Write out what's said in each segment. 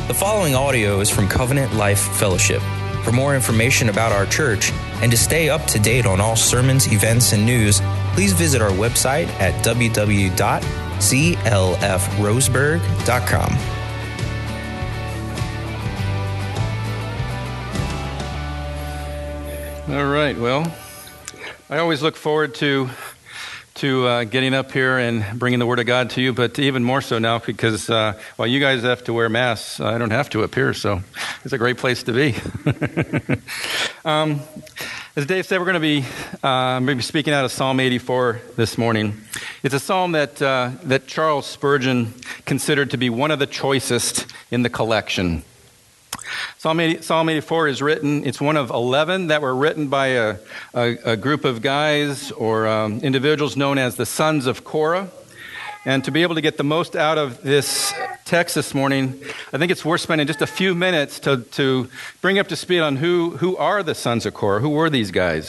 The following audio is from Covenant Life Fellowship. For more information about our church and to stay up to date on all sermons, events, and news, please visit our website at www.clfroseburg.com. All right, well, I always look forward to getting up here and bringing the Word of God to you, but even more so now because while you guys have to wear masks, I don't have to up here, so it's a great place to be. As Dave said, we're going to be maybe speaking out of Psalm 84 this morning. It's a psalm that Charles Spurgeon considered to be one of the choicest in the collection. Psalm 84 is written, it's one of 11 that were written by a group of guys or individuals known as the Sons of Korah. And to be able to get the most out of this text this morning, I think it's worth spending just a few minutes to bring up to speed on who are the Sons of Korah, who were these guys.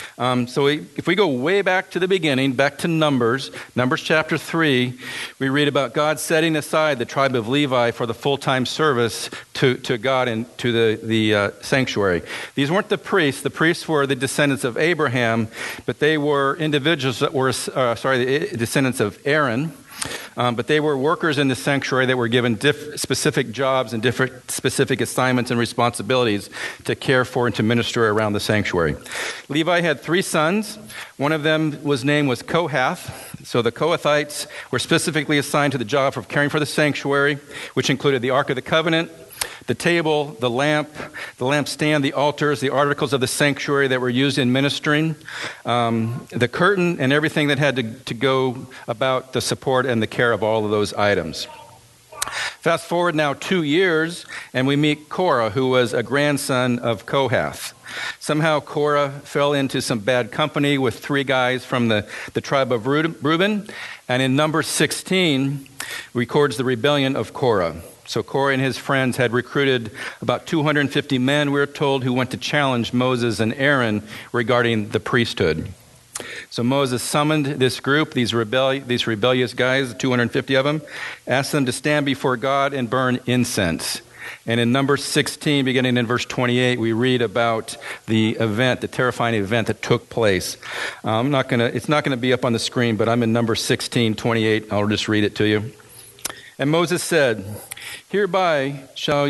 If we go way back to the beginning, back to Numbers chapter 3, we read about God setting aside the tribe of Levi for the full-time service to God and to the sanctuary. These weren't the priests. The priests were the descendants of Abraham, but they were individuals that were, the descendants of Aaron. But they were workers in the sanctuary that were given specific jobs and different specific assignments and responsibilities to care for and to minister around the sanctuary. Levi had 3 sons. One of them was Kohath. So the Kohathites were specifically assigned to the job of caring for the sanctuary, which included the Ark of the Covenant, the table, the lampstand, the altars, the articles of the sanctuary that were used in ministering, the curtain, and everything that had to go about the support and the care of all of those items. Fast forward now 2 years, and we meet Korah, who was a grandson of Kohath. Somehow Korah fell into some bad company with 3 guys from the tribe of Reuben, and in Numbers 16 records the rebellion of Korah. So Korah and his friends had recruited about 250 men, we're told, who went to challenge Moses and Aaron regarding the priesthood. So Moses summoned this group, these rebellious guys, 250 of them, asked them to stand before God and burn incense. And in Numbers 16, beginning in verse 28, we read about the terrifying event that took place. It's not going to be up on the screen, but I'm in Numbers 16, 28. I'll just read it to you. And Moses said, "Hereby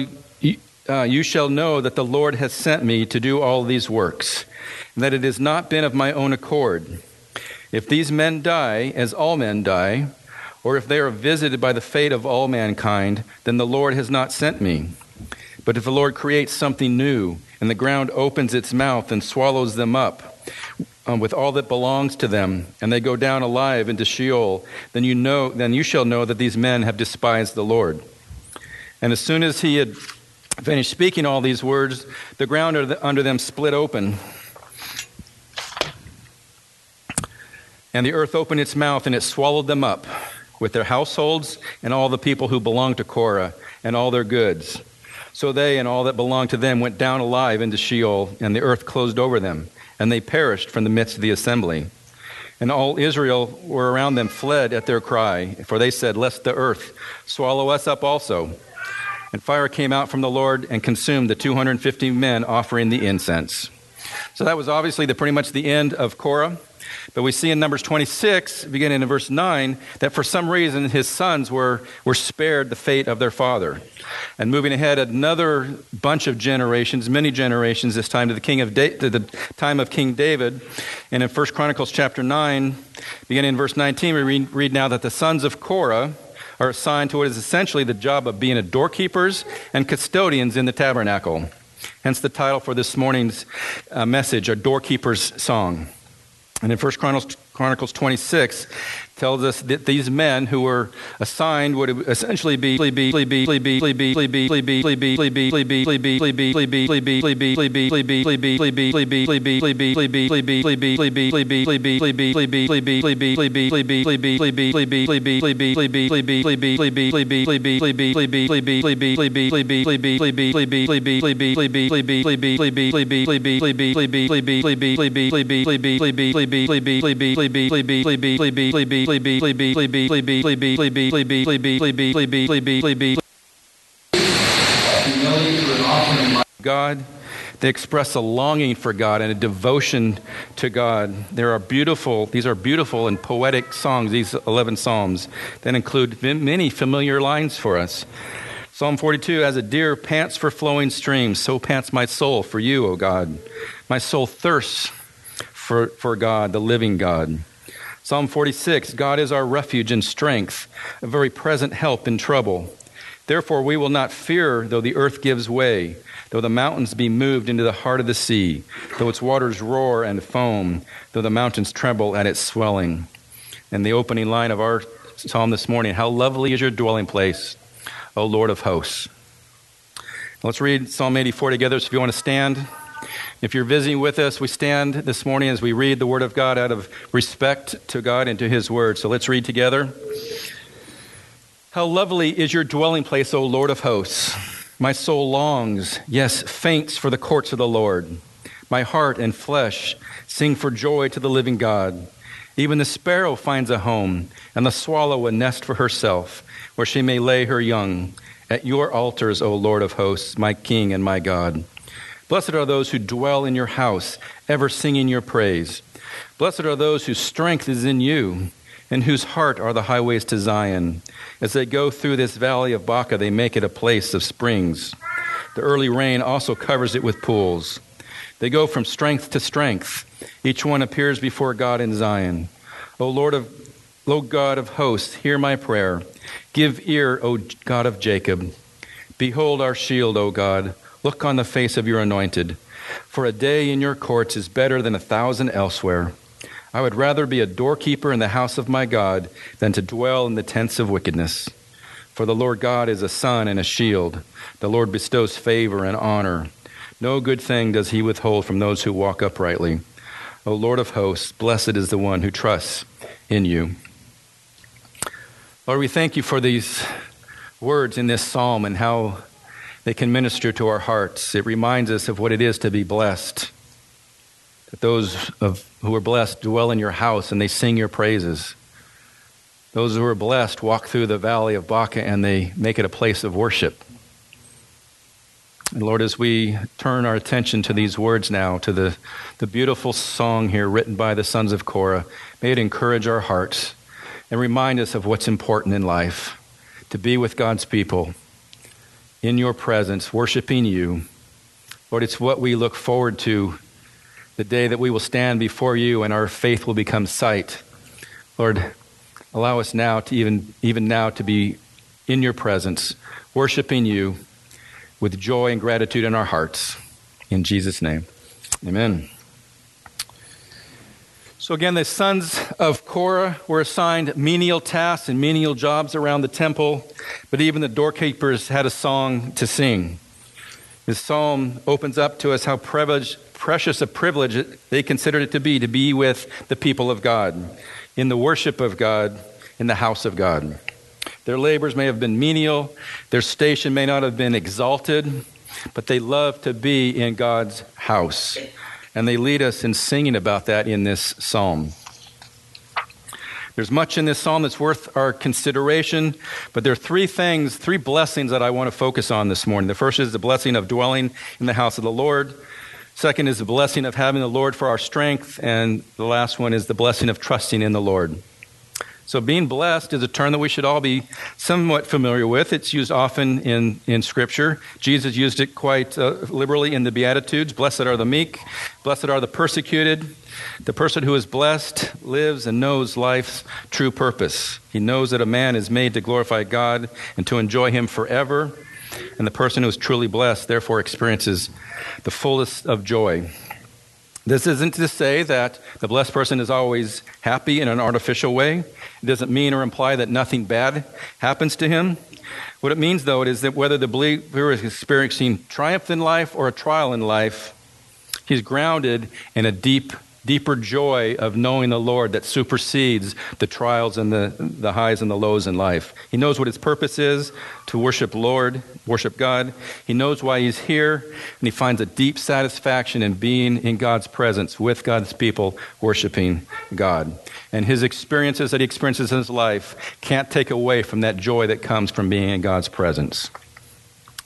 you shall know that the Lord has sent me to do all these works, and that it has not been of my own accord. If these men die, as all men die, or if they are visited by the fate of all mankind, then the Lord has not sent me. But if the Lord creates something new, and the ground opens its mouth and swallows them up, with all that belongs to them, and they go down alive into Sheol, then you shall know that these men have despised the Lord." And as soon as he had finished speaking all these words, the ground under them split open, and the earth opened its mouth, and it swallowed them up, with their households and all the people who belonged to Korah, and all their goods. So they and all that belonged to them went down alive into Sheol, and the earth closed over them, and they perished from the midst of the assembly. And all Israel were around them fled at their cry, for they said, "Lest the earth swallow us up also." And fire came out from the Lord and consumed the 250 men offering the incense. So that was obviously pretty much the end of Korah. But we see in Numbers 26, beginning in verse 9, that for some reason his sons were spared the fate of their father. And moving ahead, another bunch of generations, many generations this time, to the time of King David. And in 1 Chronicles chapter 9, beginning in verse 19, we read now that the sons of Korah are assigned to what is essentially the job of being doorkeepers and custodians in the tabernacle. Hence the title for this morning's message, A Doorkeeper's Song. And in 1 Chronicles 26 tells us that these men who were assigned would essentially be God. They express a longing for God and a devotion to God. These are beautiful and poetic songs, these 11 psalms, that include many familiar lines for us. Psalm 42, as a deer pants for flowing streams, so pants my soul for you, O God. My soul thirsts for God, the living God. Psalm 46, God is our refuge and strength, a very present help in trouble. Therefore we will not fear, though the earth gives way, though the mountains be moved into the heart of the sea, though its waters roar and foam, though the mountains tremble at its swelling. And the opening line of our psalm this morning, how lovely is your dwelling place, O Lord of hosts. Let's read Psalm 84 together. So if you want to stand, if you're visiting with us, we stand this morning as we read the Word of God out of respect to God and to His Word. So let's read together. How lovely is your dwelling place, O Lord of hosts. My soul longs, yes, faints for the courts of the Lord. My heart and flesh sing for joy to the living God. Even the sparrow finds a home, and the swallow a nest for herself, where she may lay her young. At your altars, O Lord of hosts, my King and my God. Blessed are those who dwell in your house, ever singing your praise. Blessed are those whose strength is in you, and whose heart are the highways to Zion. As they go through this valley of Baca, they make it a place of springs. The early rain also covers it with pools. They go from strength to strength. Each one appears before God in Zion. O Lord God of hosts, hear my prayer. Give ear, O God of Jacob. Behold our shield, O God. Look on the face of your anointed. For a day in your courts is better than 1,000 elsewhere. I would rather be a doorkeeper in the house of my God than to dwell in the tents of wickedness. For the Lord God is a sun and a shield. The Lord bestows favor and honor. No good thing does he withhold from those who walk uprightly. O Lord of hosts, blessed is the one who trusts in you. Lord, we thank you for these words in this psalm and how they can minister to our hearts. It reminds us of what it is to be blessed. That those who are blessed dwell in your house and they sing your praises. Those who are blessed walk through the valley of Baca and they make it a place of worship. And Lord, as we turn our attention to these words now, to the beautiful song here written by the sons of Korah, may it encourage our hearts and remind us of what's important in life, to be with God's people in your presence, worshiping you. Lord, it's what we look forward to, the day that we will stand before you and our faith will become sight. Lord, allow us now to even now to be in your presence, worshiping you with joy and gratitude in our hearts. In Jesus' name, amen. So again, the sons of Korah were assigned menial tasks and menial jobs around the temple, but even the doorkeepers had a song to sing. This psalm opens up to us how precious a privilege they considered it to be with the people of God, in the worship of God, in the house of God. Their labors may have been menial, their station may not have been exalted, but they loved to be in God's house. And they lead us in singing about that in this psalm. There's much in this psalm that's worth our consideration, but there are three blessings that I want to focus on this morning. The first is the blessing of dwelling in the house of the Lord. Second is the blessing of having the Lord for our strength. And the last one is the blessing of trusting in the Lord. So being blessed is a term that we should all be somewhat familiar with. It's used often in Scripture. Jesus used it quite liberally in the Beatitudes. Blessed are the meek. Blessed are the persecuted. The person who is blessed lives and knows life's true purpose. He knows that a man is made to glorify God and to enjoy Him forever. And the person who is truly blessed, therefore, experiences the fullest of joy. This isn't to say that the blessed person is always happy in an artificial way. It doesn't mean or imply that nothing bad happens to him. What it means, though, is that whether the believer is experiencing triumph in life or a trial in life, he's grounded in a deeper joy of knowing the Lord that supersedes the trials and the highs and the lows in life. He knows what his purpose is, to worship God. He knows why he's here, and he finds a deep satisfaction in being in God's presence with God's people, worshiping God. And his experiences that he experiences in his life can't take away from that joy that comes from being in God's presence.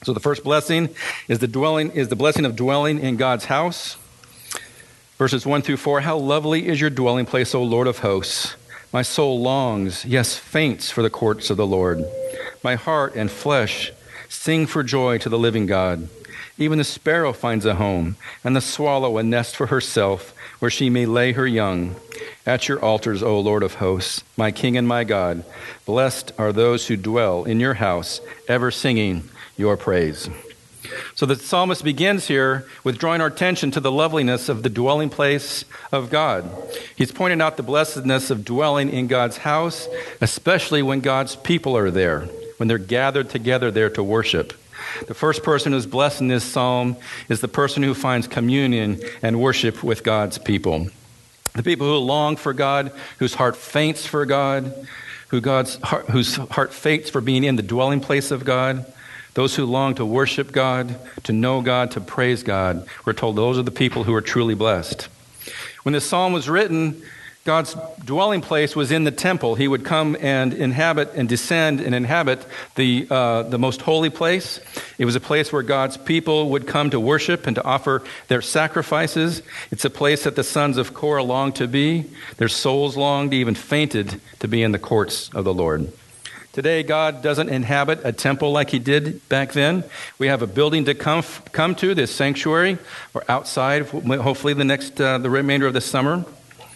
So the first blessing is the blessing of dwelling in God's house. Verses 1 through 4, how lovely is your dwelling place, O Lord of hosts. My soul longs, yes, faints for the courts of the Lord. My heart and flesh sing for joy to the living God. Even the sparrow finds a home, and the swallow a nest for herself, where she may lay her young. At your altars, O Lord of hosts, my King and my God, blessed are those who dwell in your house, ever singing your praise. So the psalmist begins here with drawing our attention to the loveliness of the dwelling place of God. He's pointing out the blessedness of dwelling in God's house, especially when God's people are there, when they're gathered together there to worship. The first person who's blessed in this psalm is the person who finds communion and worship with God's people. The people who long for God, whose heart faints for God, whose heart faints for being in the dwelling place of God, those who long to worship God, to know God, to praise God. We're told those are the people who are truly blessed. When this psalm was written, God's dwelling place was in the temple. He would come and inhabit and descend and inhabit the most holy place. It was a place where God's people would come to worship and to offer their sacrifices. It's a place that the sons of Korah longed to be. Their souls longed, even fainted, to be in the courts of the Lord. Today, God doesn't inhabit a temple like he did back then. We have a building to come to, this sanctuary. We're outside, hopefully the remainder of the summer.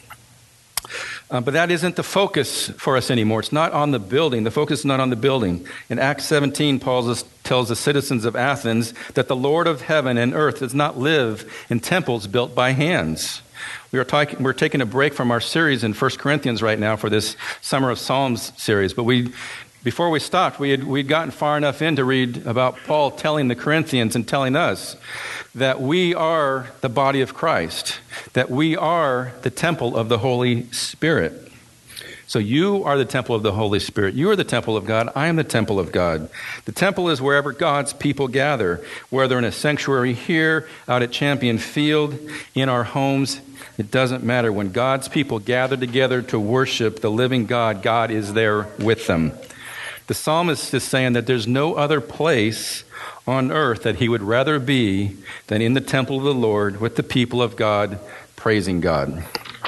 But that isn't the focus for us anymore. It's not on the building. The focus is not on the building. In Acts 17, Paul tells the citizens of Athens that the Lord of heaven and earth does not live in temples built by hands. We're taking a break from our series in 1 Corinthians right now for this Summer of Psalms series. But before we stopped, we'd gotten far enough in to read about Paul telling the Corinthians and telling us that we are the body of Christ, that we are the temple of the Holy Spirit. So you are the temple of the Holy Spirit. You are the temple of God. I am the temple of God. The temple is wherever God's people gather, whether in a sanctuary here, out at Champion Field, in our homes. It doesn't matter. When God's people gather together to worship the living God, God is there with them. The psalmist is saying that there's no other place on earth that he would rather be than in the temple of the Lord with the people of God, praising God.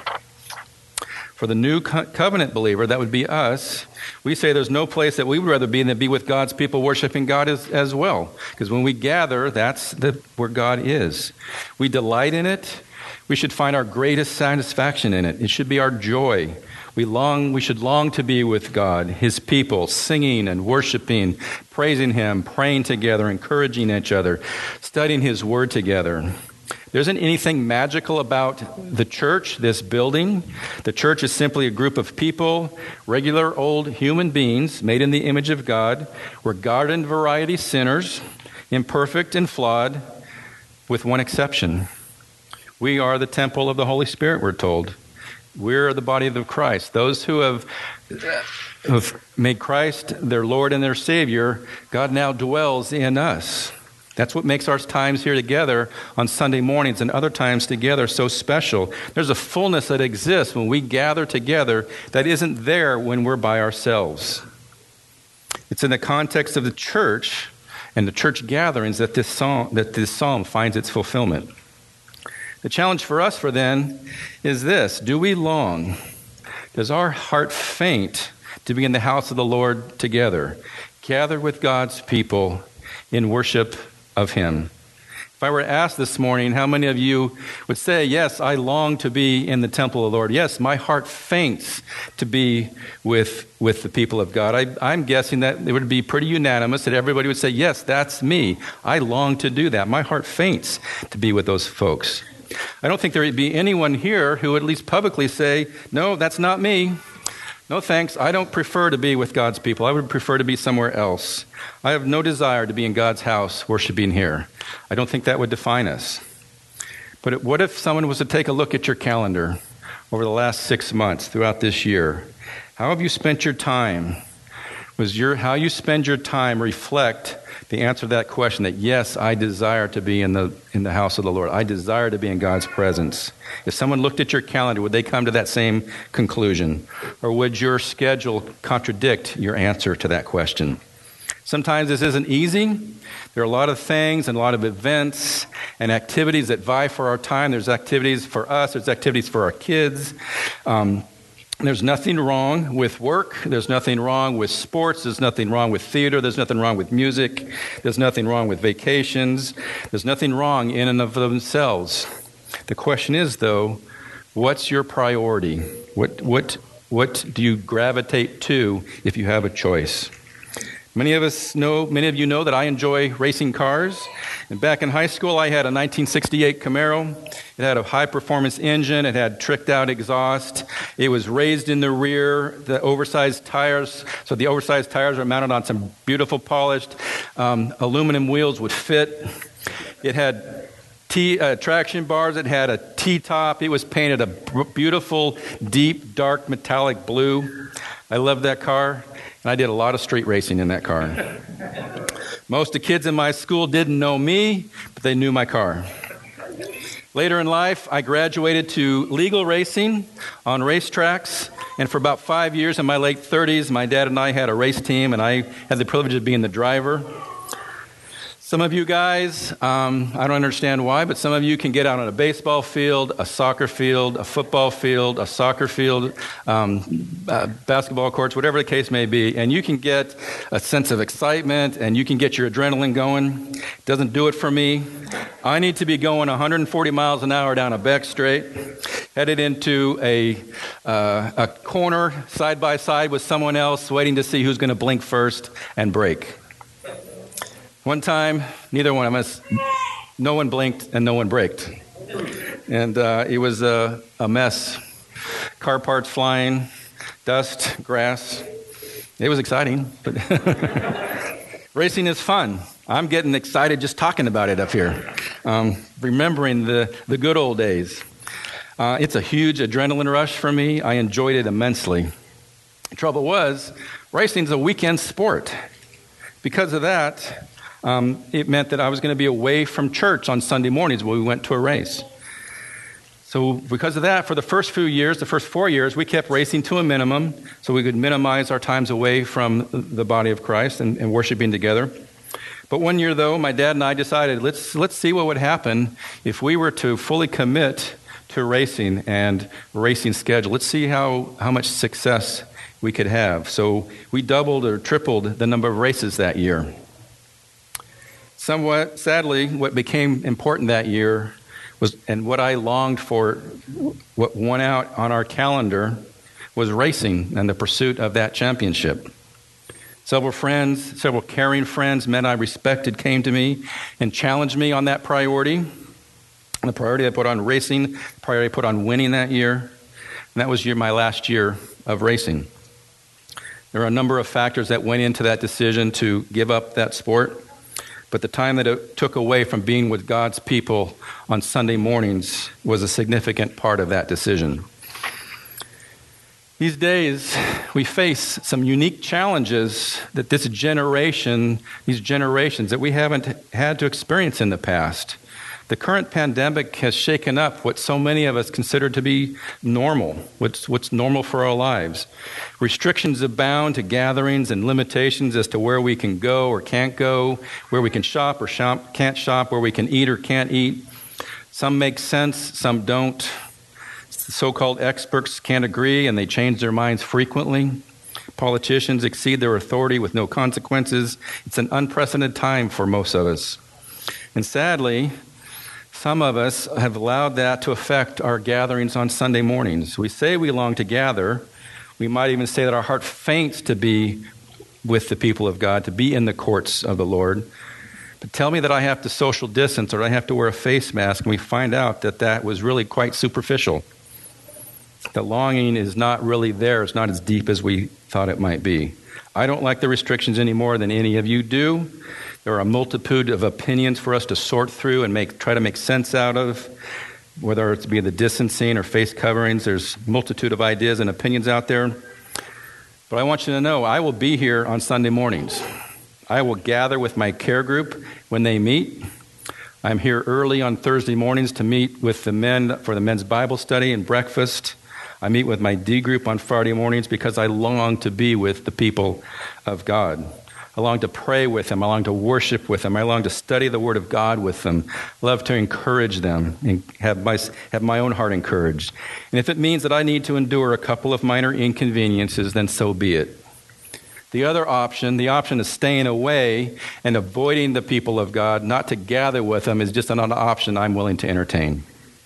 For the new covenant believer, that would be us, we say there's no place that we would rather be than be with God's people worshiping God as well. Because when we gather, that's where God is. We delight in it. We should find our greatest satisfaction in it. It should be our joy. We should long to be with God, his people, singing and worshiping, praising him, praying together, encouraging each other, studying his word together. There isn't anything magical about the church, this building. The church is simply a group of people, regular old human beings made in the image of God. We're garden variety sinners, imperfect and flawed, with one exception. We are the temple of the Holy Spirit, we're told. We're the body of Christ. Those who have made Christ their Lord and their Savior, God now dwells in us. That's what makes our times here together on Sunday mornings and other times together so special. There's a fullness that exists when we gather together that isn't there when we're by ourselves. It's in the context of the church and the church gatherings that this psalm finds its fulfillment. The challenge for us then is this: do we long? Does our heart faint to be in the house of the Lord together, gather with God's people in worship of him? If I were to ask this morning, how many of you would say, yes, I long to be in the temple of the Lord. Yes, my heart faints to be with the people of God. I'm guessing that it would be pretty unanimous that everybody would say, yes, that's me. I long to do that. My heart faints to be with those folks. I don't think there would be anyone here who would at least publicly say, no, that's not me. No thanks. I don't prefer to be with God's people. I would prefer to be somewhere else. I have no desire to be in God's house worshiping here. I don't think that would define us. But what if someone was to take a look at your calendar over the last 6 months throughout this year? How have you spent your time? How you spend your time reflect the answer to that question that, yes, I desire to be in the house of the Lord. I desire to be in God's presence. If someone looked at your calendar, would they come to that same conclusion? Or would your schedule contradict your answer to that question? Sometimes this isn't easy. There are a lot of things and a lot of events and activities that vie for our time. There's activities for us. There's activities for our kids. There's nothing wrong with work. There's nothing wrong with sports. There's nothing wrong with theater. There's nothing wrong with music. There's nothing wrong with vacations. There's nothing wrong in and of themselves. The question is, though, what's your priority? What do you gravitate to if you have a choice? Many of you know that I enjoy racing cars. And back in high school, I had a 1968 Camaro. It had a high-performance engine. It had tricked-out exhaust. It was raised in the rear, the oversized tires. So the oversized tires are mounted on some beautiful polished aluminum wheels would fit. It had traction bars. It had a T-top. It was painted a beautiful, deep, dark, metallic blue. I loved that car. And I did a lot of street racing in that car. Most of the kids in my school didn't know me, but they knew my car. Later in life, I graduated to legal racing on racetracks. And for about 5 years in my late 30s, my dad and I had a race team, and I had the privilege of being the driver. Some of you guys, I don't understand why, but some of you can get out on a baseball field, a soccer field, a football field, a soccer field, basketball courts, whatever the case may be, and you can get a sense of excitement and you can get your adrenaline going. It doesn't do it for me. I need to be going 140 miles an hour down a back straight, headed into a corner side by side with someone else, waiting to see who's going to blink first and brake. One time, neither one of us, no one blinked and no one braked. And it was a mess. Car parts flying, dust, grass. It was exciting, but racing is fun. I'm getting excited just talking about it up here, remembering the good old days. It's a huge adrenaline rush for me. I enjoyed it immensely. The trouble was, racing's a weekend sport. Because of that, it meant that I was going to be away from church on Sunday mornings when we went to a race. So because of that, for the first 4 years, we kept racing to a minimum so we could minimize our times away from the body of Christ and worshiping together. But one year, though, my dad and I decided, let's see what would happen if we were to fully commit to racing and racing schedule. Let's see how much success we could have. So we doubled or tripled the number of races that year. Somewhat sadly, what became important that year was, and what I longed for, what won out on our calendar, was racing and the pursuit of that championship. Several caring friends, men I respected, came to me and challenged me on that priority. And the priority I put on racing, the priority I put on winning that year, and that was my last year of racing. There are a number of factors that went into that decision to give up that sport. But the time that it took away from being with God's people on Sunday mornings was a significant part of that decision. These days, we face some unique challenges that these generations that we haven't had to experience in the past. The current pandemic has shaken up what so many of us consider to be normal, what's normal for our lives. Restrictions abound to gatherings and limitations as to where we can go or can't go, where we can shop or can't shop, where we can eat or can't eat. Some make sense, some don't. The so-called experts can't agree, and they change their minds frequently. Politicians exceed their authority with no consequences. It's an unprecedented time for most of us. And sadly, some of us have allowed that to affect our gatherings on Sunday mornings. We say we long to gather. We might even say that our heart faints to be with the people of God, to be in the courts of the Lord. But tell me that I have to social distance or I have to wear a face mask, and we find out that was really quite superficial. The longing is not really there. It's not as deep as we thought it might be. I don't like the restrictions any more than any of you do. There are a multitude of opinions for us to sort through and try to make sense out of, whether it's be the distancing or face coverings. There's a multitude of ideas and opinions out there. But I want you to know I will be here on Sunday mornings. I will gather with my care group when they meet. I'm here early on Thursday mornings to meet with the men for the men's Bible study and breakfast. I meet with my D group on Friday mornings because I long to be with the people of God. I long to pray with them. I long to worship with them. I long to study the Word of God with them. I love to encourage them and have my own heart encouraged. And if it means that I need to endure a couple of minor inconveniences, then so be it. The other option, the option of staying away and avoiding the people of God, not to gather with them, is just another option I'm willing to entertain.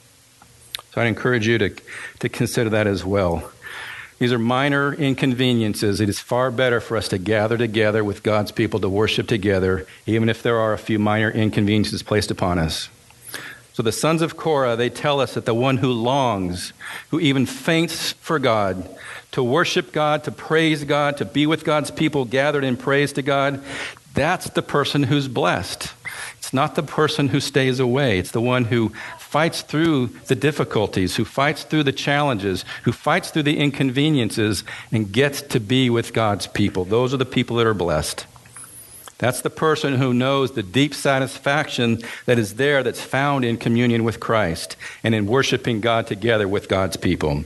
So I'd encourage you to consider that as well. These are minor inconveniences. It is far better for us to gather together with God's people to worship together, even if there are a few minor inconveniences placed upon us. So the sons of Korah, they tell us that the one who longs, who even faints for God, to worship God, to praise God, to be with God's people gathered in praise to God, that's the person who's blessed. It's not the person who stays away. It's the one who fights through the difficulties, who fights through the challenges, who fights through the inconveniences and gets to be with God's people. Those are the people that are blessed. That's the person who knows the deep satisfaction that is there, that's found in communion with Christ and in worshiping God together with God's people.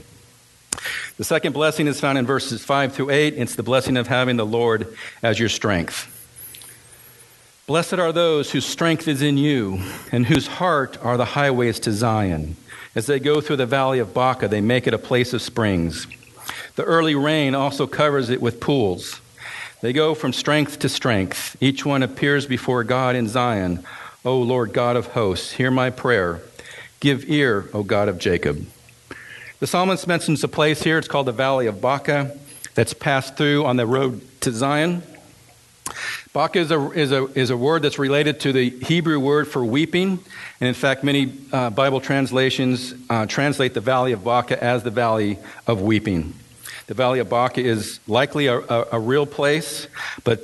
The second blessing is found in verses 5 through 8. It's the blessing of having the Lord as your strength. Blessed are those whose strength is in you and whose heart are the highways to Zion. As they go through the valley of Baca, they make it a place of springs. The early rain also covers it with pools. They go from strength to strength. Each one appears before God in Zion. O Lord God of hosts, hear my prayer. Give ear, O God of Jacob. The psalmist mentions a place here. It's called the Valley of Baca, that's passed through on the road to Zion. Baca is a word that's related to the Hebrew word for weeping. And in fact, many Bible translations translate the Valley of Baca as the Valley of Weeping. The Valley of Baca is likely a real place, but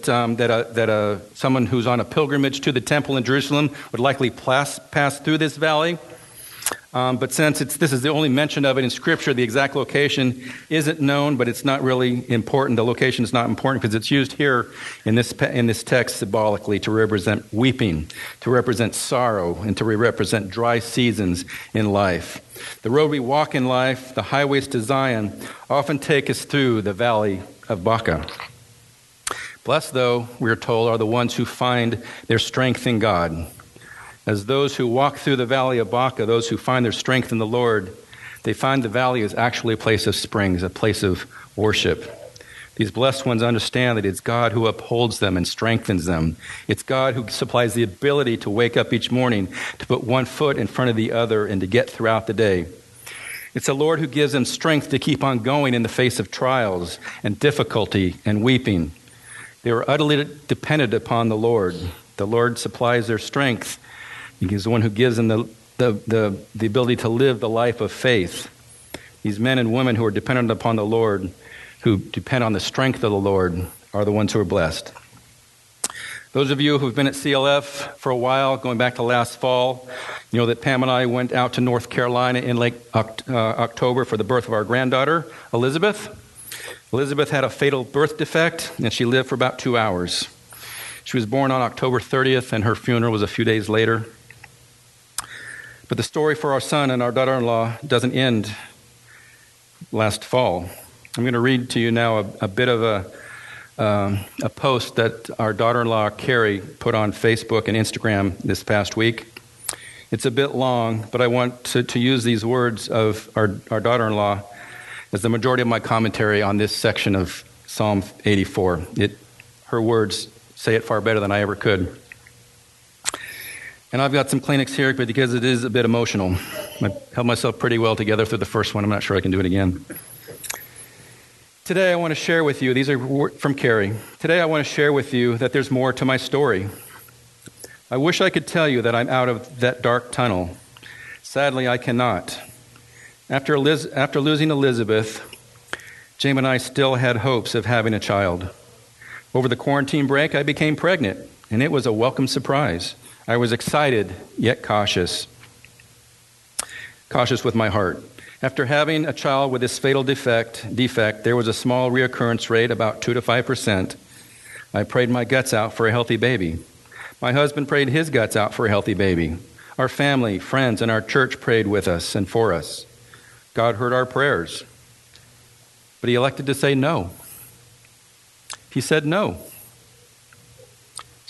someone who's on a pilgrimage to the temple in Jerusalem would likely pass through this valley. But since this is the only mention of it in Scripture, the exact location isn't known, but it's not really important. The location is not important because it's used here in this text symbolically to represent weeping, to represent sorrow, and to represent dry seasons in life. The road we walk in life, the highways to Zion, often take us through the Valley of Baca. Blessed, though, we are told, are the ones who find their strength in God. As those who walk through the Valley of Baca, those who find their strength in the Lord, they find the valley is actually a place of springs, a place of worship. These blessed ones understand that it's God who upholds them and strengthens them. It's God who supplies the ability to wake up each morning, to put one foot in front of the other, and to get throughout the day. It's the Lord who gives them strength to keep on going in the face of trials and difficulty and weeping. They are utterly dependent upon the Lord. The Lord supplies their strength. He's the one who gives them the ability to live the life of faith. These men and women who are dependent upon the Lord, who depend on the strength of the Lord, are the ones who are blessed. Those of you who've been at CLF for a while, going back to last fall, you know that Pam and I went out to North Carolina in late October for the birth of our granddaughter, Elizabeth. Elizabeth had a fatal birth defect, and she lived for about 2 hours. She was born on October 30th, and her funeral was a few days later. But the story for our son and our daughter-in-law doesn't end last fall. I'm going to read to you now a bit of a post that our daughter-in-law, Carrie, put on Facebook and Instagram this past week. It's a bit long, but I want to use these words of our daughter-in-law as the majority of my commentary on this section of Psalm 84. Her words say it far better than I ever could. And I've got some Kleenex here, but because it is a bit emotional. I held myself pretty well together through the first one. I'm not sure I can do it again. Today I want to share with you, these are from Carrie. Today I want to share with you that there's more to my story. I wish I could tell you that I'm out of that dark tunnel. Sadly, I cannot. After losing Elizabeth, James and I still had hopes of having a child. Over the quarantine break, I became pregnant, and it was a welcome surprise. I was excited, yet cautious with my heart. After having a child with this fatal defect, there was a small reoccurrence rate, about 2 to 5%. I prayed my guts out for a healthy baby. My husband prayed his guts out for a healthy baby. Our family, friends, and our church prayed with us and for us. God heard our prayers, but he elected to say no. He said no.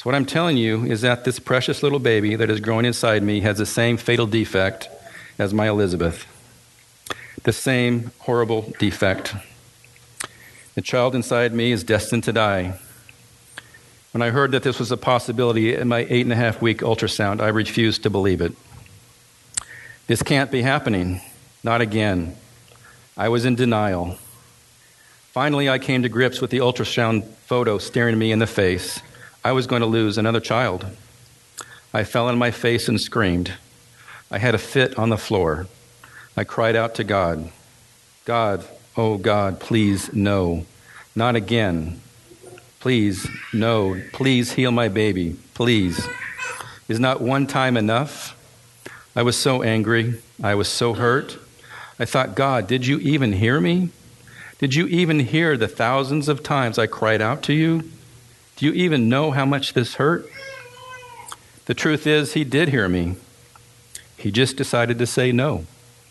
So what I'm telling you is that this precious little baby that is growing inside me has the same fatal defect as my Elizabeth. The same horrible defect. The child inside me is destined to die. When I heard that this was a possibility in my 8.5-week ultrasound, I refused to believe it. This can't be happening. Not again. I was in denial. Finally, I came to grips with the ultrasound photo staring me in the face. I was going to lose another child. I fell on my face and screamed. I had a fit on the floor. I cried out to God. God, oh God, please, no. Not again. Please, no. Please heal my baby. Please. Is not one time enough? I was so angry. I was so hurt. I thought, God, did you even hear me? Did you even hear the thousands of times I cried out to you? Do you even know how much this hurt? The truth is, he did hear me. He just decided to say no.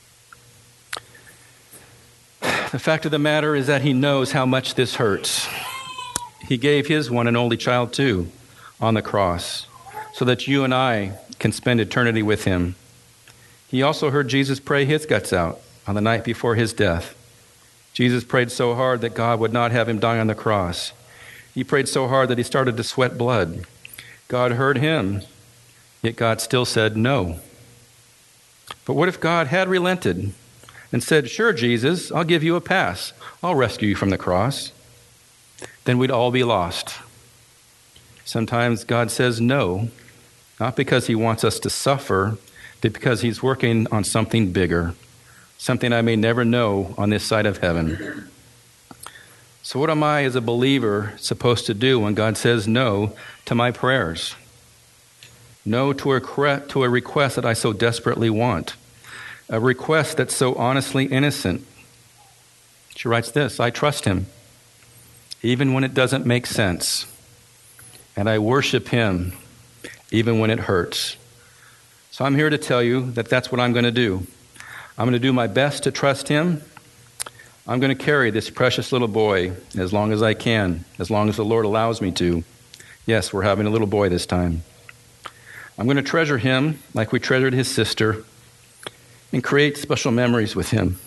The fact of the matter is that he knows how much this hurts. He gave his one and only child, too, on the cross, so that you and I can spend eternity with him. He also heard Jesus pray his guts out on the night before his death. Jesus prayed so hard that God would not have him die on the cross. He prayed so hard that he started to sweat blood. God heard him, yet God still said no. But what if God had relented and said, sure, Jesus, I'll give you a pass. I'll rescue you from the cross. Then we'd all be lost. Sometimes God says no, not because he wants us to suffer, but because he's working on something bigger, something I may never know on this side of heaven. So what am I as a believer supposed to do when God says no to my prayers? No to a request that I so desperately want, a request that's so honestly innocent. She writes this, I trust him, even when it doesn't make sense, and I worship him, even when it hurts. So I'm here to tell you that that's what I'm going to do. I'm going to do my best to trust him. I'm going to carry this precious little boy as long as I can, as long as the Lord allows me to. Yes, we're having a little boy this time. I'm going to treasure him like we treasured his sister and create special memories with him.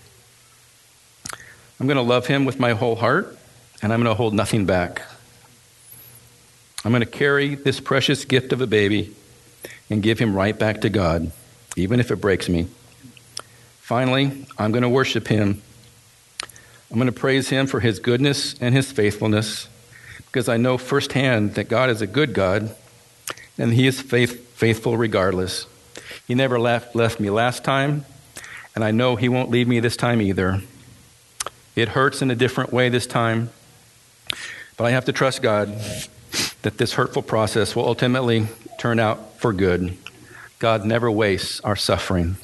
I'm going to love him with my whole heart, and I'm going to hold nothing back. I'm going to carry this precious gift of a baby and give him right back to God, even if it breaks me. Finally, I'm going to worship him. I'm going to praise him for his goodness and his faithfulness, because I know firsthand that God is a good God, and he is faithful regardless. He never left me last time, and I know he won't leave me this time either. It hurts in a different way this time, but I have to trust God that this hurtful process will ultimately turn out for good. God never wastes our suffering.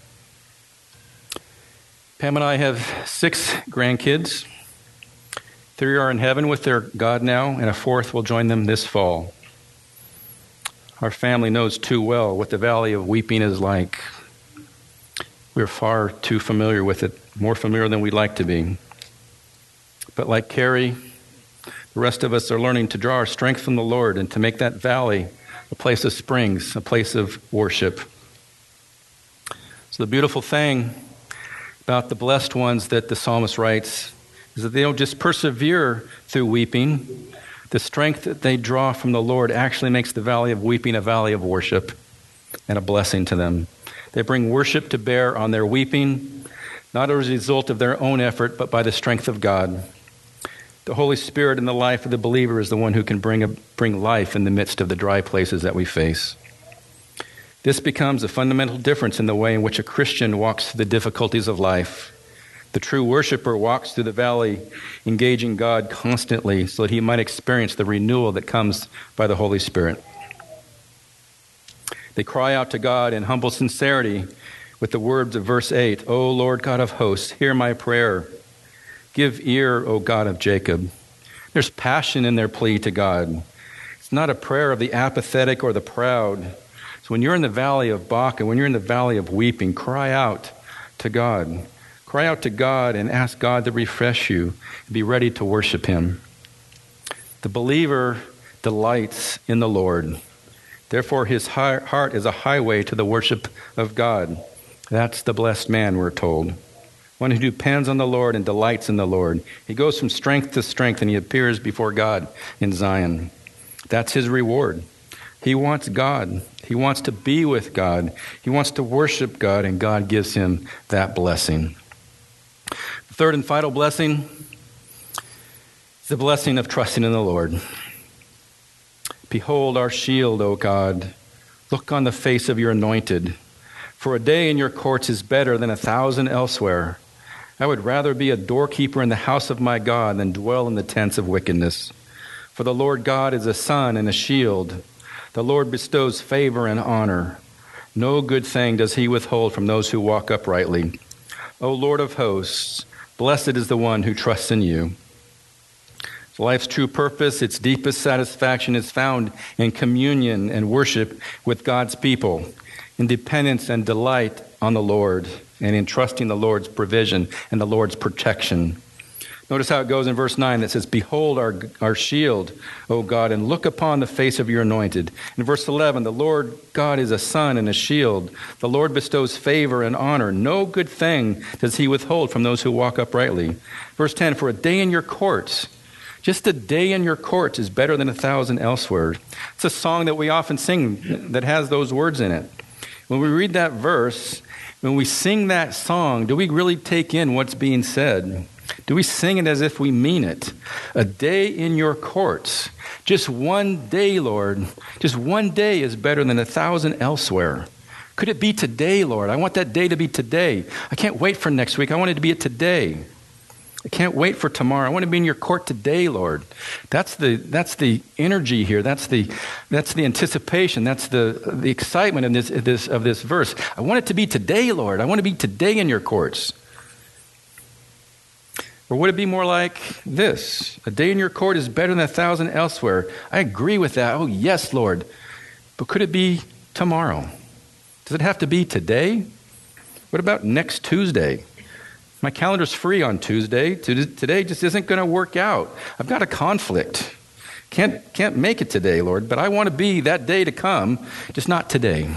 Pam and I have 6 grandkids. 3 are in heaven with their God now, and a 4th will join them this fall. Our family knows too well what the Valley of Weeping is like. We're far too familiar with it, more familiar than we'd like to be. But like Carrie, the rest of us are learning to draw our strength from the Lord and to make that valley a place of springs, a place of worship. So the beautiful thing about the blessed ones that the psalmist writes is that they don't just persevere through weeping. The strength that they draw from the Lord actually makes the valley of weeping a valley of worship and a blessing to them. They bring worship to bear on their weeping, not as a result of their own effort, but by the strength of God. The Holy Spirit in the life of the believer is the one who can bring life in the midst of the dry places that we face. This becomes a fundamental difference in the way in which a Christian walks through the difficulties of life. The true worshiper walks through the valley, engaging God constantly so that he might experience the renewal that comes by the Holy Spirit. They cry out to God in humble sincerity with the words of verse 8, O Lord God of hosts, hear my prayer. Give ear, O God of Jacob. There's passion in their plea to God. It's not a prayer of the apathetic or the proud. So when you're in the valley of Baca, when you're in the valley of weeping, cry out to God. Cry out to God and ask God to refresh you and be ready to worship him. The believer delights in the Lord. Therefore, his heart is a highway to the worship of God. That's the blessed man, we're told. One who depends on the Lord and delights in the Lord. He goes from strength to strength and he appears before God in Zion. That's his reward. He wants God. He wants to be with God. He wants to worship God, and God gives him that blessing. The third and final blessing is the blessing of trusting in the Lord. Behold our shield, O God. Look on the face of your anointed. For a day in your courts is better than 1,000 elsewhere. I would rather be a doorkeeper in the house of my God than dwell in the tents of wickedness. For the Lord God is a sun and a shield. The Lord bestows favor and honor. No good thing does he withhold from those who walk uprightly. O Lord of hosts, blessed is the one who trusts in you. Life's true purpose, its deepest satisfaction is found in communion and worship with God's people, in dependence and delight on the Lord, and in trusting the Lord's provision and the Lord's protection. Notice how it goes in verse 9 that says, Behold our shield, O God, and look upon the face of your anointed. In verse 11, the Lord God is a sun and a shield. The Lord bestows favor and honor. No good thing does he withhold from those who walk uprightly. Verse 10, for a day in your courts, just a day in your courts is better than 1,000 elsewhere. It's a song that we often sing that has those words in it. When we read that verse, when we sing that song, do we really take in what's being said? Do we sing it as if we mean it? A day in your courts. Just one day, Lord. Just one day is better than 1,000 elsewhere. Could it be today, Lord? I want that day to be today. I can't wait for next week. I want it to be today. I can't wait for tomorrow. I want to be in your court today, Lord. That's the energy here. That's the anticipation. That's the excitement of this verse. I want it to be today, Lord. I want to be today in your courts. Or would it be more like this? A day in your court is better than 1,000 elsewhere. I agree with that. Oh, yes, Lord. But could it be tomorrow? Does it have to be today? What about next Tuesday? My calendar's free on Tuesday. Today just isn't going to work out. I've got a conflict. Can't make it today, Lord, but I want to be that day to come, just not today.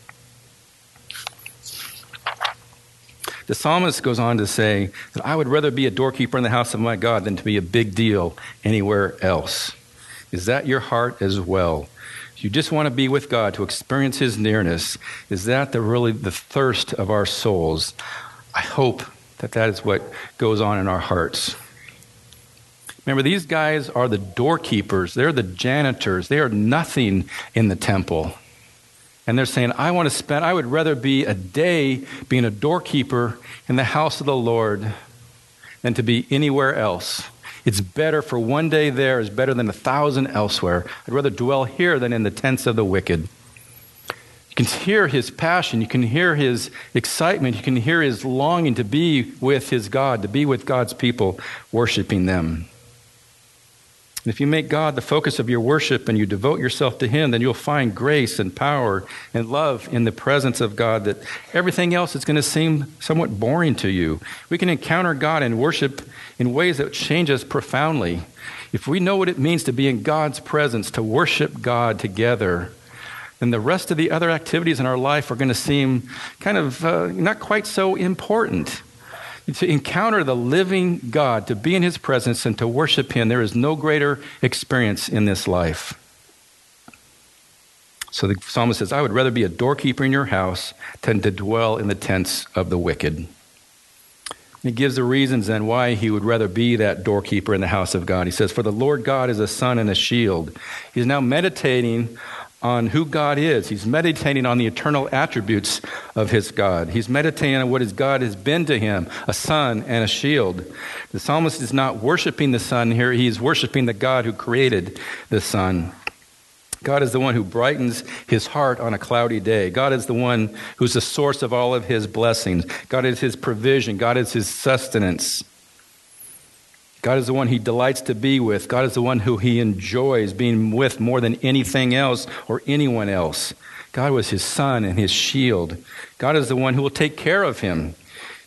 The psalmist goes on to say that I would rather be a doorkeeper in the house of my God than to be a big deal anywhere else. Is that your heart as well? You just want to be with God, to experience his nearness. Is that really the thirst of our souls? I hope that is what goes on in our hearts. Remember, these guys are the doorkeepers. They're the janitors. They are nothing in the temple. And they're saying, I would rather be a day being a doorkeeper in the house of the Lord than to be anywhere else. It's better for one day there is better than 1,000 elsewhere. I'd rather dwell here than in the tents of the wicked. You can hear his passion. You can hear his excitement. You can hear his longing to be with his God, to be with God's people, worshiping them. And if you make God the focus of your worship and you devote yourself to him, then you'll find grace and power and love in the presence of God, that everything else is going to seem somewhat boring to you. We can encounter God and worship in ways that change us profoundly. If we know what it means to be in God's presence, to worship God together, then the rest of the other activities in our life are going to seem kind of not quite so important. To encounter the living God, to be in his presence and to worship him, there is no greater experience in this life. So the psalmist says, I would rather be a doorkeeper in your house than to dwell in the tents of the wicked. And he gives the reasons then why he would rather be that doorkeeper in the house of God. He says, for the Lord God is a sun and a shield. He's now meditating on who God is. He's meditating on the eternal attributes of his God. He's meditating on what his God has been to him, a sun and a shield. The psalmist is not worshiping the sun here. He's worshiping the God who created the sun. God is the one who brightens his heart on a cloudy day. God is the one who's the source of all of his blessings. God is his provision. God is his sustenance. God is the one he delights to be with. God is the one who he enjoys being with more than anything else or anyone else. God was his sun and his shield. God is the one who will take care of him.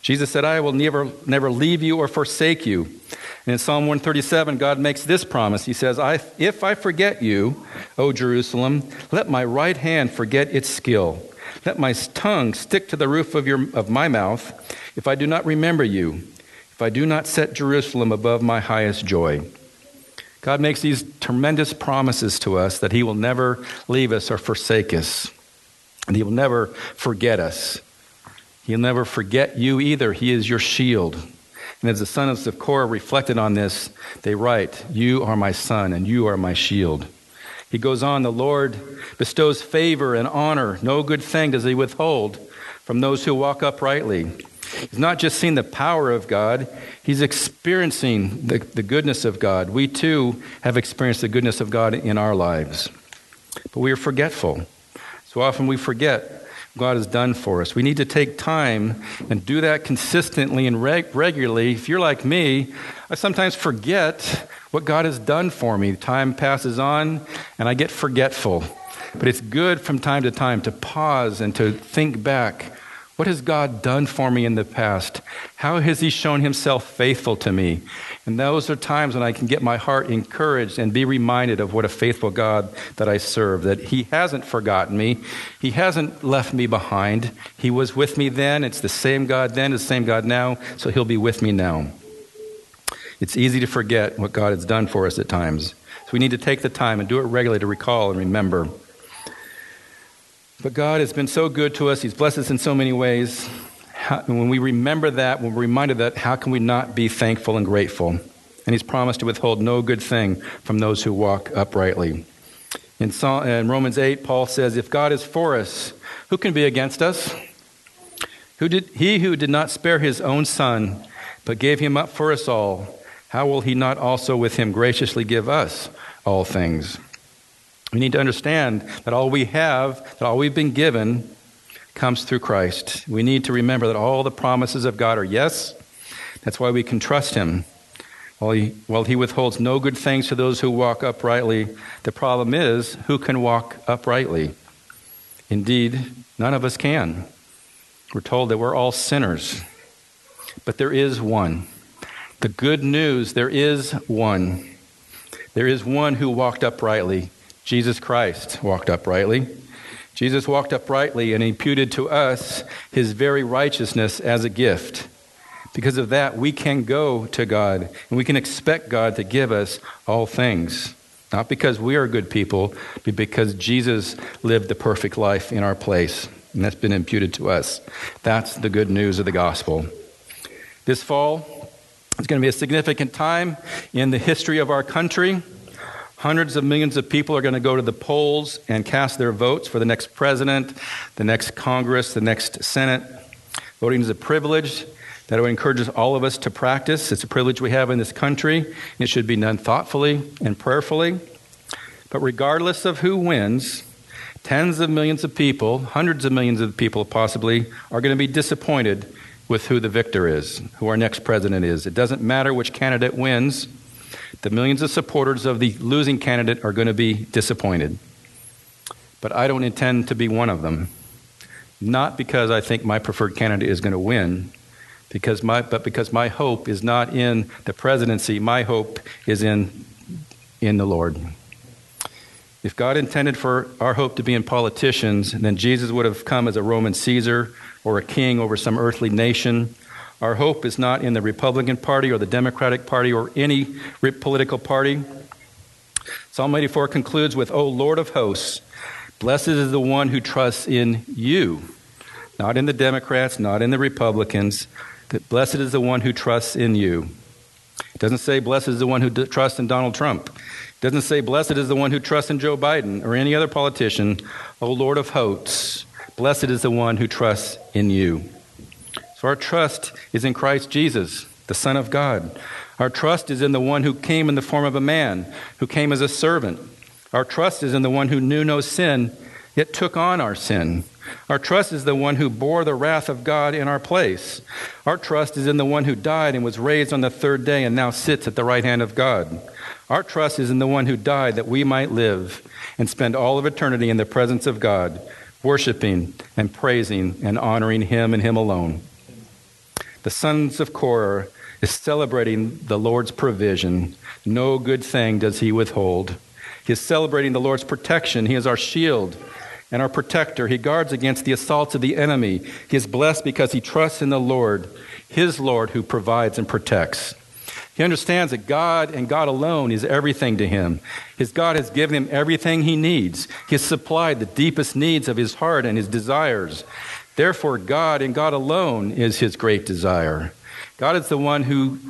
Jesus said, I will never leave you or forsake you. And in Psalm 137, God makes this promise. He says, if I forget you, O Jerusalem, let my right hand forget its skill. Let my tongue stick to the roof of my mouth, if I do not remember you, if I do not set Jerusalem above my highest joy. God makes these tremendous promises to us that he will never leave us or forsake us, and he will never forget us. He'll never forget you either. He is your shield. And as the sons of Korah reflected on this, they write, you are my son and you are my shield. He goes on, the Lord bestows favor and honor. No good thing does he withhold from those who walk uprightly. He's not just seen the power of God, he's experiencing the goodness of God. We too have experienced the goodness of God in our lives. But we are forgetful. So often we forget God has done for us. We need to take time and do that consistently and regularly. If you're like me, I sometimes forget what God has done for me. Time passes on and I get forgetful. But it's good from time to time to pause and to think back. What has God done for me in the past? How has he shown himself faithful to me? And those are times when I can get my heart encouraged and be reminded of what a faithful God that I serve, that he hasn't forgotten me. He hasn't left me behind. He was with me then. It's the same God then, the same God now, so he'll be with me now. It's easy to forget what God has done for us at times. So we need to take the time and do it regularly to recall and remember. But God has been so good to us. He's blessed us in so many ways. When we remember that, when we're reminded of that, how can we not be thankful and grateful? And he's promised to withhold no good thing from those who walk uprightly. In Romans 8, Paul says, if God is for us, who can be against us? He who did not spare his own son, but gave him up for us all, how will he not also with him graciously give us all things? We need to understand that all we have, that all we've been given, comes through Christ. We need to remember that all the promises of God are yes. That's why we can trust him. While he withholds no good things to those who walk uprightly, the problem is, who can walk uprightly? Indeed, none of us can. We're told that we're all sinners. But there is one. The good news, there is one. There is one who walked uprightly. Jesus Christ walked uprightly. Jesus walked uprightly and imputed to us his very righteousness as a gift. Because of that, we can go to God and we can expect God to give us all things. Not because we are good people, but because Jesus lived the perfect life in our place. And that's been imputed to us. That's the good news of the gospel. This fall is going to be a significant time in the history of our country. Hundreds of millions of people are going to go to the polls and cast their votes for the next president, the next Congress, the next Senate. Voting is a privilege that encourages all of us to practice. It's a privilege we have in this country. It should be done thoughtfully and prayerfully. But regardless of who wins, tens of millions of people, hundreds of millions of people possibly, are going to be disappointed with who the victor is, who our next president is. It doesn't matter which candidate wins. The millions of supporters of the losing candidate are going to be disappointed. But I don't intend to be one of them. Not because I think my preferred candidate is going to win, but because my hope is not in the presidency. My hope is in the Lord. If God intended for our hope to be in politicians, then Jesus would have come as a Roman Caesar or a king over some earthly nation. Our hope is not in the Republican Party or the Democratic Party or any political party. Psalm 84 concludes with, O Lord of hosts, blessed is the one who trusts in you. Not in the Democrats, not in the Republicans. But blessed is the one who trusts in you. It doesn't say blessed is the one who trusts in Donald Trump. It doesn't say blessed is the one who trusts in Joe Biden or any other politician. O Lord of hosts, blessed is the one who trusts in you. So our trust is in Christ Jesus, the Son of God. Our trust is in the one who came in the form of a man, who came as a servant. Our trust is in the one who knew no sin, yet took on our sin. Our trust is the one who bore the wrath of God in our place. Our trust is in the one who died and was raised on the third day and now sits at the right hand of God. Our trust is in the one who died that we might live and spend all of eternity in the presence of God, worshiping and praising and honoring him and him alone. The sons of Korah is celebrating the Lord's provision. No good thing does he withhold. He is celebrating the Lord's protection. He is our shield and our protector. He guards against the assaults of the enemy. He is blessed because he trusts in the Lord, his Lord who provides and protects. He understands that God and God alone is everything to him. His God has given him everything he needs. He has supplied the deepest needs of his heart and his desires. Therefore, God and God alone is his great desire. God is the one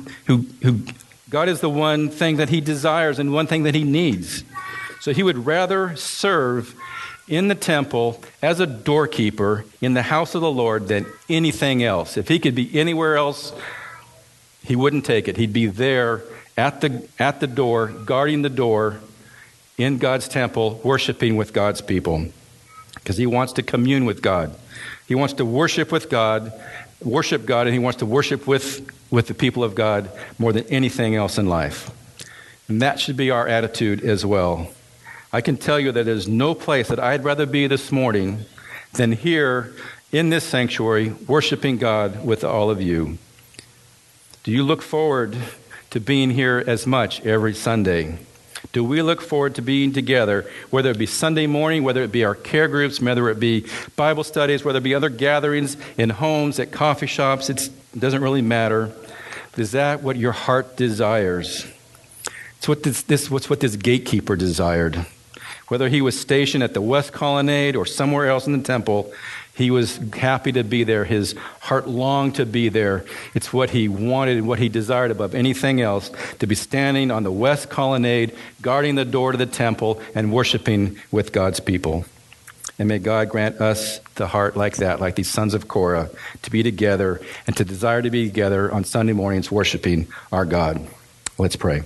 God is the one thing that he desires and one thing that he needs. So he would rather serve in the temple as a doorkeeper in the house of the Lord than anything else. If he could be anywhere else, he wouldn't take it. He'd be there at the door, guarding the door in God's temple, worshiping with God's people, because he wants to commune with God. He wants to worship God, and he wants to worship with the people of God more than anything else in life. And that should be our attitude as well. I can tell you that there's no place that I'd rather be this morning than here in this sanctuary, worshiping God with all of you. Do you look forward to being here as much every Sunday? Do we look forward to being together, whether it be Sunday morning, whether it be our care groups, whether it be Bible studies, whether it be other gatherings in homes, at coffee shops? It doesn't really matter. But is that what your heart desires? It's what this gatekeeper desired. Whether he was stationed at the West Colonnade or somewhere else in the temple, he was happy to be there. His heart longed to be there. It's what he wanted and what he desired above anything else, to be standing on the West Colonnade, guarding the door to the temple, and worshiping with God's people. And may God grant us the heart like that, like these sons of Korah, to be together and to desire to be together on Sunday mornings worshiping our God. Let's pray.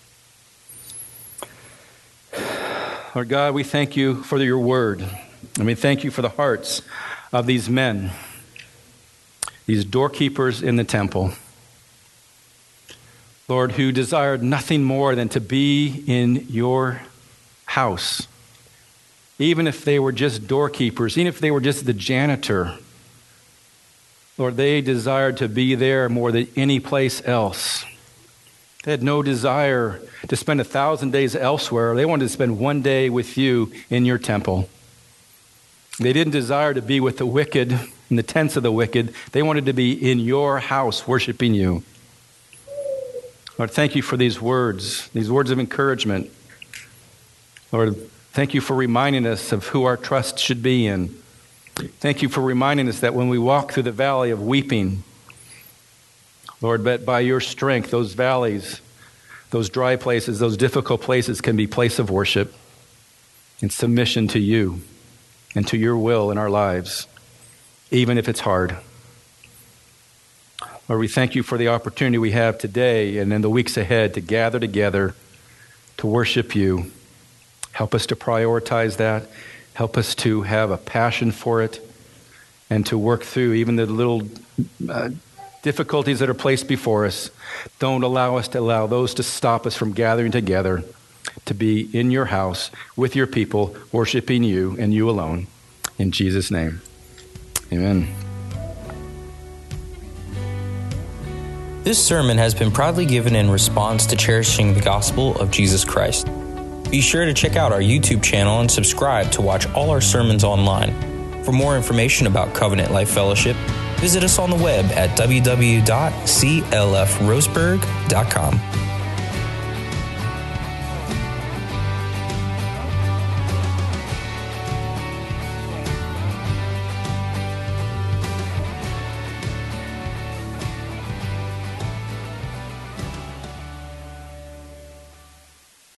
Lord God, we thank you for your word. And we thank you for the hearts of these men, these doorkeepers in the temple, Lord, who desired nothing more than to be in your house. Even if they were just doorkeepers, even if they were just the janitor, Lord, they desired to be there more than any place else. They had no desire to spend 1,000 days elsewhere. They wanted to spend one day with you in your temple. They didn't desire to be with the wicked, in the tents of the wicked. They wanted to be in your house worshiping you. Lord, thank you for these words of encouragement. Lord, thank you for reminding us of who our trust should be in. Thank you for reminding us that when we walk through the valley of weeping, Lord, but by your strength, those valleys, those dry places, those difficult places can be place of worship and submission to you and to your will in our lives, even if it's hard. Lord, we thank you for the opportunity we have today and in the weeks ahead to gather together to worship you. Help us to prioritize that. Help us to have a passion for it and to work through even the little difficulties that are placed before us. Don't allow us to allow those to stop us from gathering together to be in your house with your people, worshiping you and you alone. In Jesus' name, amen. This sermon has been proudly given in response to cherishing the gospel of Jesus Christ. Be sure to check out our YouTube channel and subscribe to watch all our sermons online. For more information about Covenant Life Fellowship, visit us on the web at www.clfroseburg.com.